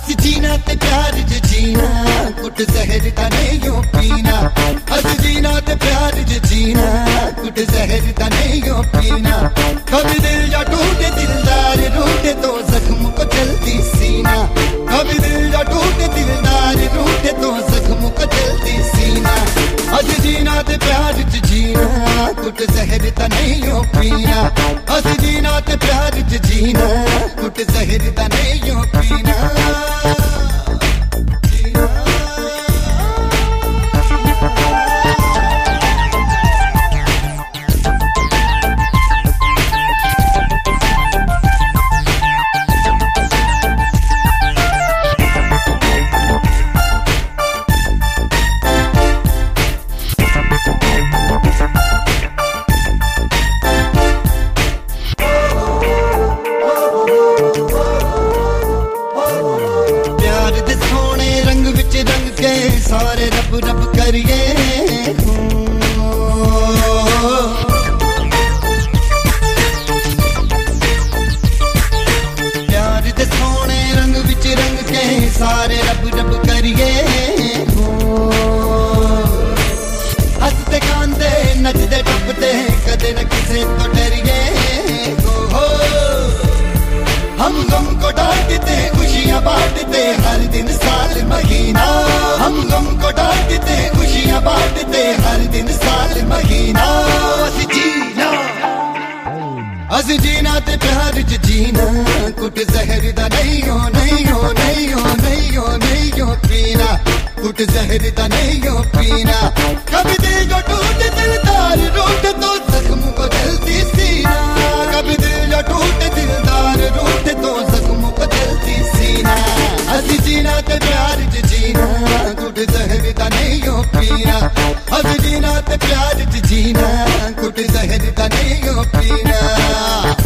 अस जीना ते प्यार च जीना, कुट जहर दा नहीं यो पीना। अस जीना ते प्यार च जीना, कुट जहर दा नहीं यो पीना। कभी दिल जा टूटे दिलदार रूठे तो जख्म को जल्दी सीना। कभी दिल जा टूटे दिलदार रूठे तो जख्म को जल्दी सीना। अस जीना ते प्यार च जीना, कुट जहर दा नहीं यो पीना। अस जीना ते प्यार च जीना, कुट जहर दा नहीं यो पीना। सारे रब रब करिए प्यार दे सोने रंग विच रंग के सारे रब रब करिए। हसते गांदे नचदे टपदे कदे न किसे तो डरिए। हम गम को डांटते खुशियां बांटते हर दिन साल महीना। हम गम को डांटते खुशियां बांटते हर दिन साल महीना। अस जीना ते प्यार च जीना, कुट जहर दा नहीं हो नहीं हो नहीं हो नहीं हो नहीं हो पीना। कुट जहर दा नहीं हो पीना। कभी दिल जो टूटे दिलदार रूठे तो जख्म को जल्दी सीना। कभी दिल जो टूटे दिलदार रूठे तो जख्म को जल्दी सीना। अस जीना ते प्यार च जीना, कुट जहर दा नहीं हो पीना। अस जीना ते प्यार च जीना, कुट जहर दा नहीं हो पीना।